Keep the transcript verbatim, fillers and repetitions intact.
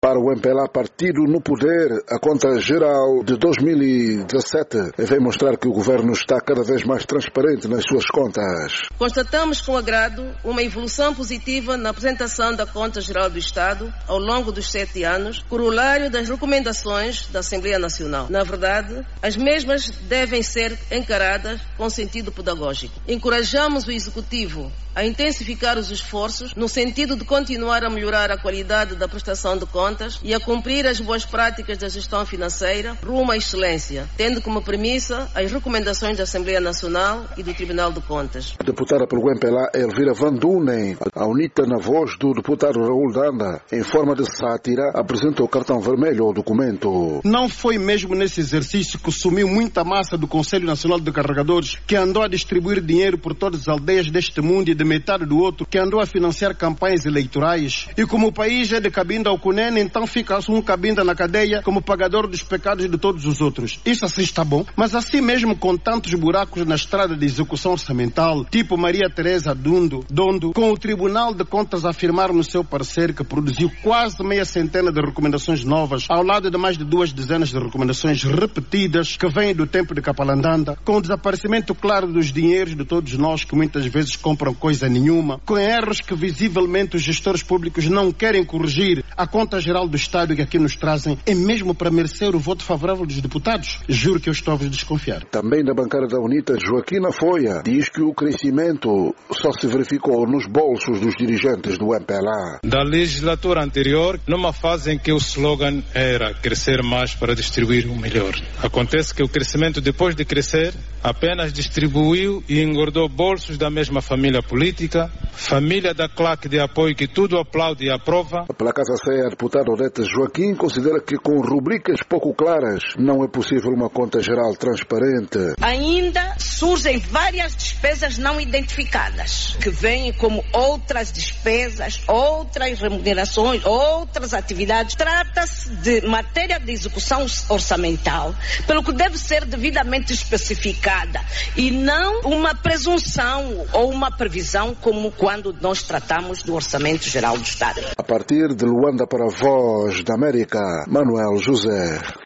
Para o M P L A, partido no poder, a conta geral de dois mil e dezassete vem mostrar que o governo está cada vez mais transparente nas suas contas. Constatamos com agrado uma evolução positiva na apresentação da Conta Geral do Estado ao longo dos sete anos, corolário das recomendações da Assembleia Nacional. Na verdade, as mesmas devem ser encaradas com sentido pedagógico. Encorajamos o Executivo a intensificar os esforços no sentido de continuar a melhorar a qualidade da prestação de contas e a cumprir as boas práticas da gestão financeira rumo à excelência, tendo como premissa as recomendações da Assembleia Nacional e do Tribunal de Contas. Deputada pelo M P L A, Elvira Van Dunen, a UNITA, na voz do deputado Raul Danda, em forma de sátira, apresenta o cartão vermelho ao documento. Não foi mesmo nesse exercício que sumiu muita massa do Conselho Nacional de Carregadores, que andou a distribuir dinheiro por todas as aldeias deste mundo e de metade do outro, que andou a financiar campanhas eleitorais? E como o país é de cabinda ao cunene, então fica um cabinda na cadeia como pagador dos pecados de todos os outros. Isso assim está bom, mas assim mesmo com tantos buracos na estrada de execução orçamental, tipo Maria Teresa Dundo, Dondo, com o Tribunal de Contas a afirmar no seu parecer que produziu quase meia centena de recomendações novas, ao lado de mais de duas dezenas de recomendações repetidas que vêm do tempo de Capalandanda, com o desaparecimento claro dos dinheiros de todos nós que muitas vezes compram coisa nenhuma, com erros que visivelmente os gestores públicos não querem corrigir. A Conta Geral do Estado que aqui nos trazem é mesmo para merecer o voto favorável dos deputados? Juro que eu estou a desconfiar. Também da bancada da UNITA, Joaquina Foia diz que o crescimento só se verificou nos bolsos dos dirigentes do M P L A. Da legislatura anterior, numa fase em que o slogan era crescer mais para distribuir o melhor. Acontece que o crescimento, depois de crescer, apenas distribuiu e engordou bolsos da mesma família política, família da claque de apoio que tudo aplaude e aprova. Pela Casa Ceia, a deputada Odete Joaquim considera que com rubricas pouco claras não é possível uma conta geral transparente. Ainda surgem várias despesas não identificadas, que vêm como outras despesas, outras remunerações, outras atividades. Trata-se de matéria de execução orçamental, pelo que deve ser devidamente especificada e não uma presunção ou uma previsão como quando nós tratamos do Orçamento Geral do Estado. A partir de Luanda para a Voz da América, Manuel José.